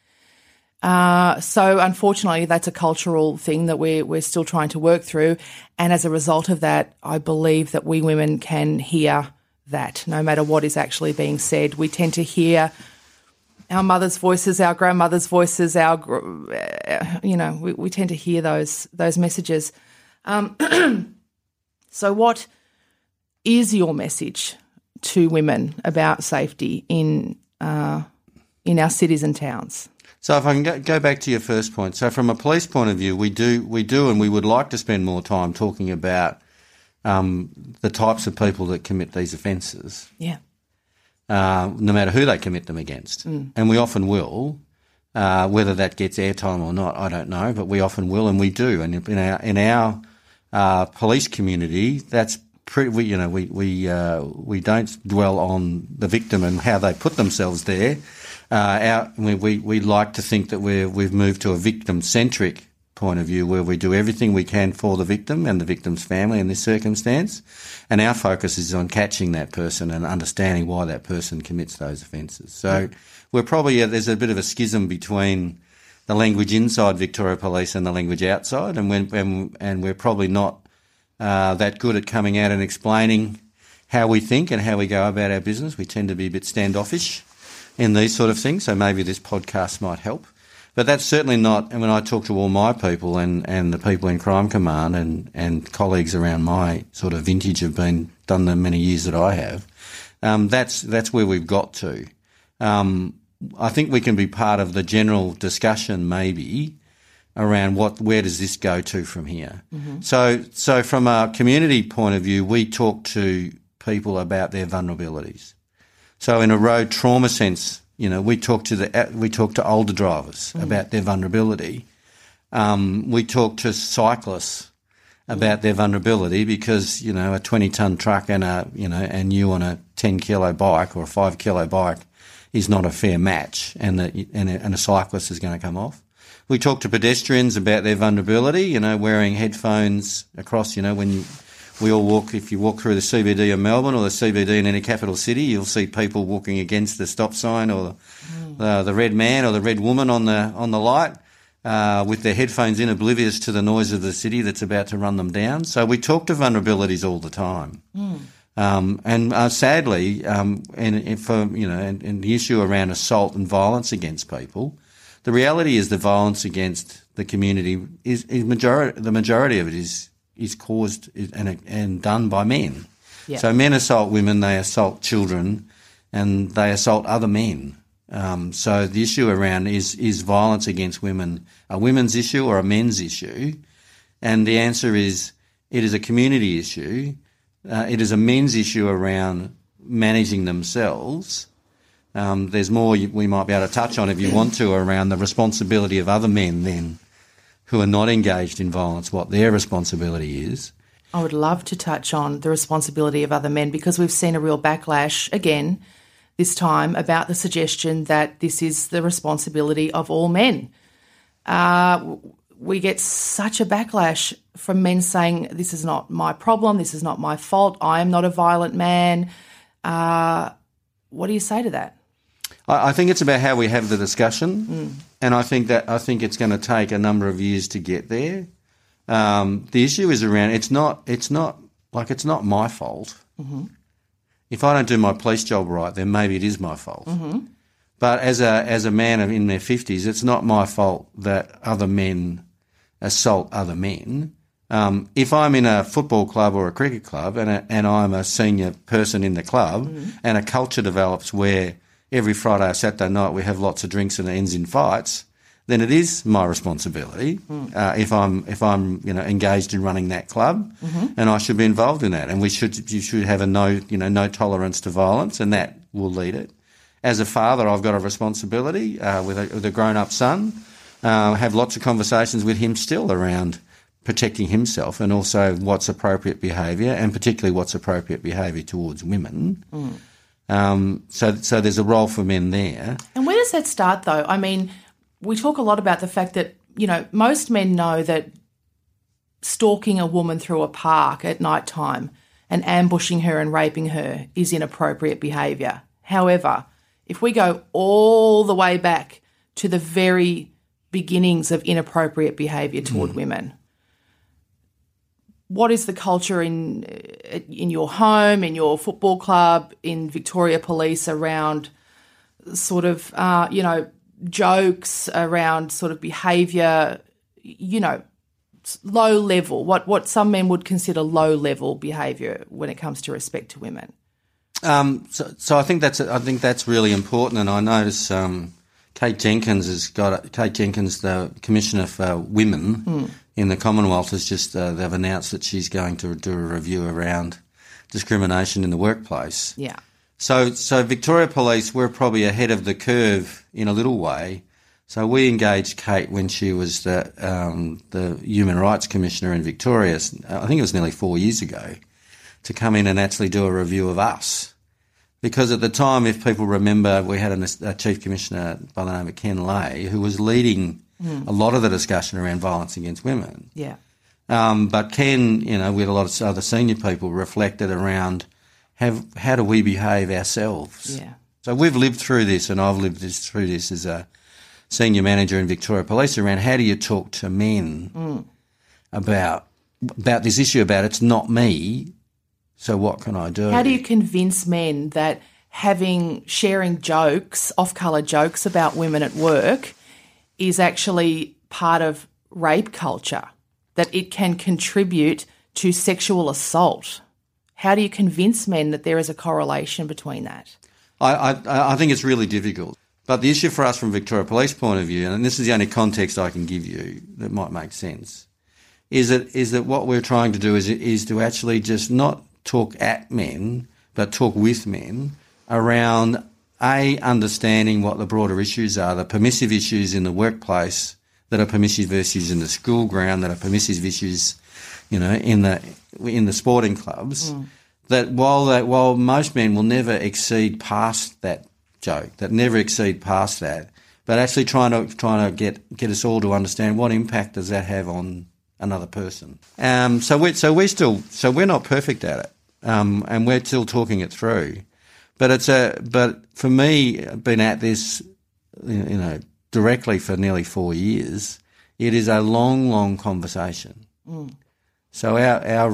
So unfortunately, that's a cultural thing that we're still trying to work through. And as a result of that, I believe that we women can hear that no matter what is actually being said. We tend to hear our mothers' voices, our grandmothers' voices, we tend to hear those messages. So what is your message to women about safety in our cities and towns?
So if I can go back to your first point. So from a police point of view, we do and we would like to spend more time talking about the types of people that commit these offences.
Yeah.
No matter who they commit them against. And we often will. Whether that gets airtime or not, I don't know, but we often will, and we do. And in our police community, that's we don't dwell on the victim and how they put themselves there. We like to think that we've moved to a victim-centric point of view where we do everything we can for the victim and the victim's family in this circumstance, and our focus is on catching that person and understanding why that person commits those offences. So we're probably there's a bit of a schism between the language inside Victoria Police and the language outside, and we're probably not that good at coming out and explaining how we think and how we go about our business. We tend to be a bit standoffish in these sort of things, so maybe this podcast might help. But that's certainly not, and when I talk to all my people and the people in Crime Command and colleagues around my sort of vintage have done the many years that I have, that's where we've got to. I think we can be part of the general discussion maybe around where does this go to from here. Mm-hmm. So from a community point of view, we talk to people about their vulnerabilities. So in a road trauma sense, we talk to older drivers about their vulnerability. We talk to cyclists about their vulnerability because, a 20-ton truck and you on a 10-kilo bike or a 5-kilo bike is not a fair match, and a cyclist is going to come off. We talk to pedestrians about their vulnerability, wearing headphones across, when we all walk, if you walk through the CBD of Melbourne or the CBD in any capital city, you'll see people walking against the stop sign or the red man or the red woman on the light with their headphones in, oblivious to the noise of the city that's about to run them down. So we talk to vulnerabilities all the time. And sadly, and the issue around assault and violence against people, the reality is the violence against the community is the majority of it is caused and done by men. Yeah. So men assault women, they assault children, and they assault other men. So the issue around is violence against women a women's issue or a men's issue? And the answer is it is a community issue. It is a men's issue around managing themselves. There's more we might be able to touch on if you want to around the responsibility of other men then who are not engaged in violence, what their responsibility is.
I would love to touch on the responsibility of other men because we've seen a real backlash again this time about the suggestion that this is the responsibility of all men. We get such a backlash from men saying this is not my problem, this is not my fault, I am not a violent man. What do you say to that?
I think it's about how we have the discussion, and I think it's going to take a number of years to get there. The issue is around it's not my fault. Mm-hmm. If I don't do my police job right, then maybe it is my fault. Mm-hmm. But as a man in their 50s, it's not my fault that other men assault other men. If I'm in a football club or a cricket club and I'm a senior person in the club and a culture develops where every Friday or Saturday night we have lots of drinks and it ends in fights, then it is my responsibility if I'm engaged in running that club, and I should be involved in that. And you should have a no tolerance to violence, and that will lead it. As a father, I've got a responsibility with a grown-up son. Have lots of conversations with him still around protecting himself and also what's appropriate behaviour, and particularly what's appropriate behaviour towards women. So there's a role for men there.
And where does that start, though? I mean, we talk a lot about the fact that, most men know that stalking a woman through a park at night time and ambushing her and raping her is inappropriate behaviour. However, if we go all the way back to the very beginnings of inappropriate behaviour toward women, what is the culture in your home, in your football club, in Victoria Police around sort of, jokes around sort of behaviour, low level, what some men would consider low level behaviour when it comes to respect to women?
So I think that's really important, and I notice Kate Jenkins, the Commissioner for Women in the Commonwealth, has just they've announced that she's going to do a review around discrimination in the workplace.
Yeah.
So Victoria Police, we're probably ahead of the curve in a little way. So we engaged Kate when she was the Human Rights Commissioner in Victoria. I think it was nearly 4 years ago, to come in and actually do a review of us. Because at the time, if people remember, we had a Chief Commissioner by the name of Ken Lay who was leading a lot of the discussion around violence against women.
Yeah.
But Ken, with a lot of other senior people, reflected around how do we behave ourselves.
Yeah.
So we've lived through this, and I've lived through this as a senior manager in Victoria Police around how do you talk to men about about this issue about it's not me, so what can I do?
How do you convince men that sharing jokes, off-colour jokes about women at work is actually part of rape culture, that it can contribute to sexual assault? How do you convince men that there is a correlation between that?
I think it's really difficult. But the issue for us from Victoria Police point of view, and this is the only context I can give you that might make sense, is that what we're trying to do is to actually just not talk at men, but talk with men around, understanding what the broader issues are, the permissive issues in the workplace that are permissive issues in the school ground, that are permissive issues, in the sporting clubs, that while most men will never exceed past that joke, that never exceed past that, but actually trying to get us all to understand what impact does that have on another person. So we're not perfect at it, and we're still talking it through. But for me, been at this, directly for nearly 4 years, it is a long conversation. So our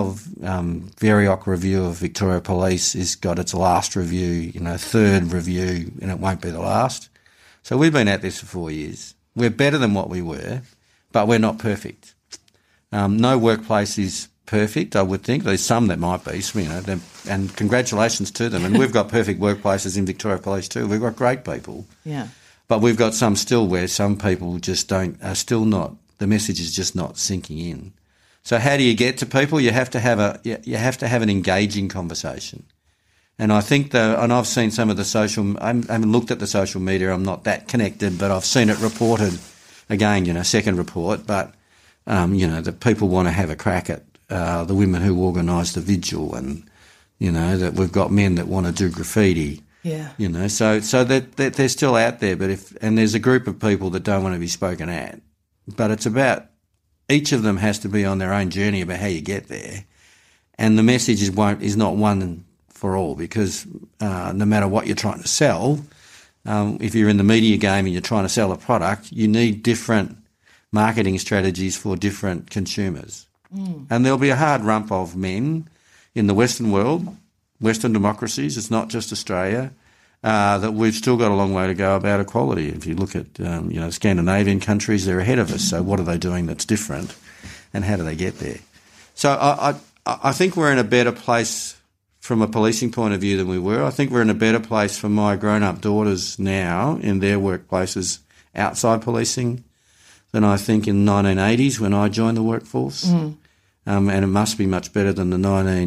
Varioc review of Victoria Police has got its last review, third review, and it won't be the last. So we've been at this for 4 years. We're better than what we were, but we're not perfect. No workplace is perfect, I would think. There's some that might be, and congratulations to them. And we've got perfect workplaces in Victoria Police too. We've got great people.
Yeah.
But we've got some still where some people just the message is just not sinking in. So how do you get to people? You have to have an engaging conversation. And I think and I've seen some of the I haven't looked at the social media, I'm not that connected, but I've seen it reported again, second report, but that people want to have a crack at the women who organised the vigil, and that we've got men that want to do graffiti.
Yeah.
So that they're still out there, and there's a group of people that don't want to be spoken at. But it's about each of them has to be on their own journey about how you get there, and the message is not one for all, because no matter what you're trying to sell, if you're in the media game and you're trying to sell a product, you need different marketing strategies for different consumers. And there'll be a hard rump of men in the Western world, Western democracies, it's not just Australia, that we've still got a long way to go about equality. If you look at, Scandinavian countries, they're ahead of us. So what are they doing that's different, and how do they get there? So I think we're in a better place from a policing point of view than we were. I think we're in a better place for my grown-up daughters now in their workplaces outside policing than I think in the 1980s when I joined the workforce. And it must be much better than the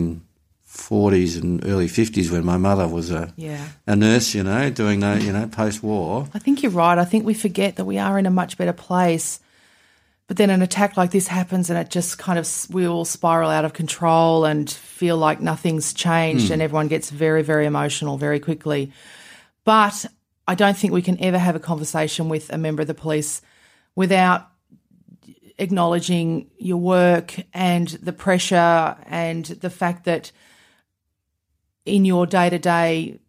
1940s and early 50s when my mother was a nurse, doing post-war.
I think you're right. I think we forget that we are in a much better place. But then an attack like this happens and it just we all spiral out of control and feel like nothing's changed and everyone gets very, very emotional very quickly. But I don't think we can ever have a conversation with a member of the police without acknowledging your work and the pressure and the fact that in your day-to-day,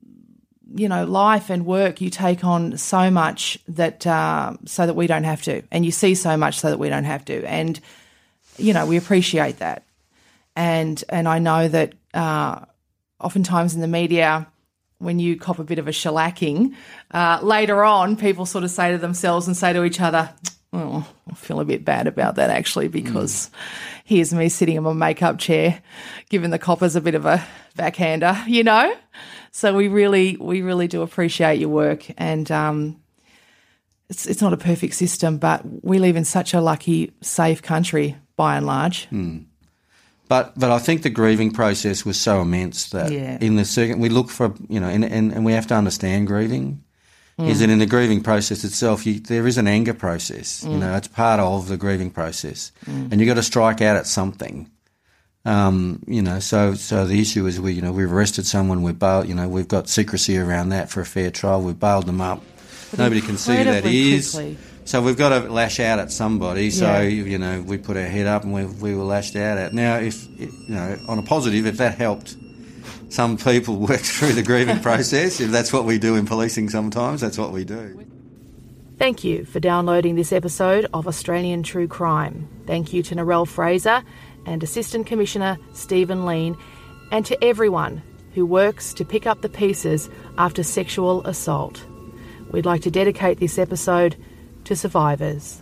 life and work, you take on so much that so that we don't have to, and you see so much so that we don't have to, and we appreciate that. And I know that oftentimes in the media, when you cop a bit of a shellacking, later on people sort of say to themselves and say to each other, oh, I feel a bit bad about that actually, because here's me sitting in my makeup chair giving the coppers a bit of a backhander, So we really do appreciate your work, and it's not a perfect system, but we live in such a lucky, safe country by and large.
But I think the grieving process was so immense that in the second we look for, and we have to understand grieving. Is that in the grieving process itself, there is an anger process. It's part of the grieving process, and you've got to strike out at something. So the issue is we've arrested someone, we've got secrecy around that for a fair trial, we've bailed them up. But nobody can see who that is. Quickly. So we've got to lash out at somebody. So, we put our head up and we were lashed out at. Now, if, on a positive, if that helped some people work through the grieving process, if that's what we do in policing sometimes, that's what we do.
Thank you for downloading this episode of Australian True Crime. Thank you to Narelle Fraser and Assistant Commissioner Stephen Lean, and to everyone who works to pick up the pieces after sexual assault. We'd like to dedicate this episode to survivors.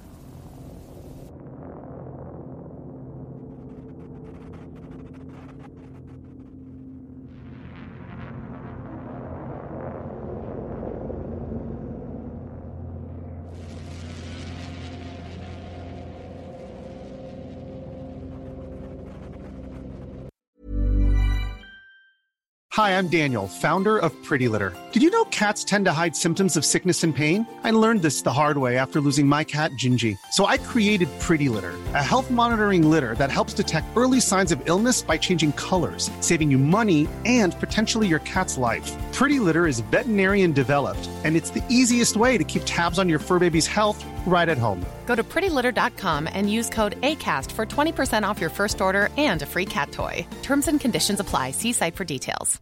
Hi, I'm Daniel, founder of Pretty Litter. Did you know cats tend to hide symptoms of sickness and pain? I learned this the hard way after losing my cat, Gingy. So I created Pretty Litter, a health monitoring litter that helps detect early signs of illness by changing colors, saving you money and potentially your cat's life. Pretty Litter is veterinarian developed, and it's the easiest way to keep tabs on your fur baby's health right at home.
Go to prettylitter.com and use code ACAST for 20% off your first order and a free cat toy. Terms and conditions apply. See site for details.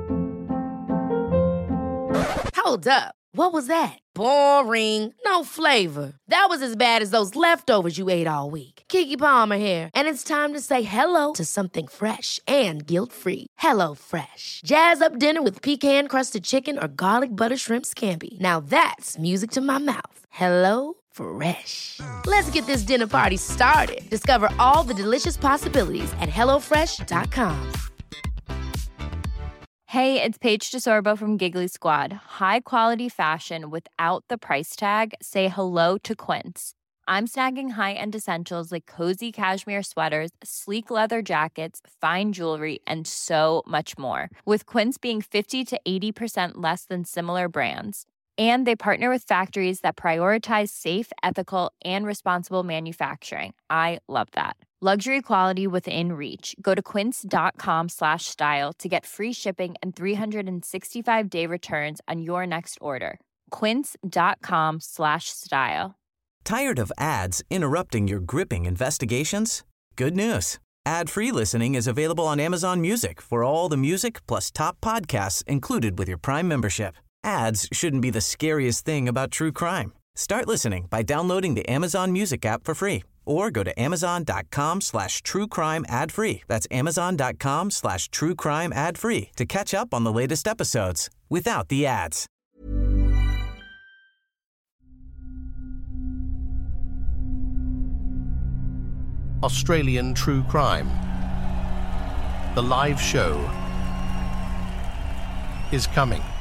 Hold up. What was that? Boring. No flavor. That was as bad as those leftovers you ate all week. Keke Palmer here, and it's time to say hello to something fresh and guilt-free. Hello Fresh. Jazz up dinner with pecan-crusted chicken or garlic butter shrimp scampi. Now that's music to my mouth. Hello Fresh. Let's get this dinner party started. Discover all the delicious possibilities at HelloFresh.com.
Hey, it's Paige DeSorbo from Giggly Squad. High quality fashion without the price tag. Say hello to Quince. I'm snagging high-end essentials like cozy cashmere sweaters, sleek leather jackets, fine jewelry, and so much more. With Quince being 50 to 80% less than similar brands. And they partner with factories that prioritize safe, ethical, and responsible manufacturing. I love that. Luxury quality within reach. Go to quince.com/style to get free shipping and 365-day returns on your next order. Quince.com/style.
Tired of ads interrupting your gripping investigations? Good news. Ad-free listening is available on Amazon Music for all the music plus top podcasts included with your Prime membership. Ads shouldn't be the scariest thing about true crime. Start listening by downloading the Amazon Music app for free or go to amazon.com/truecrime ad-free. That's amazon.com/truecrime ad-free to catch up on the latest episodes without the ads.
Australian True Crime. The live show is coming.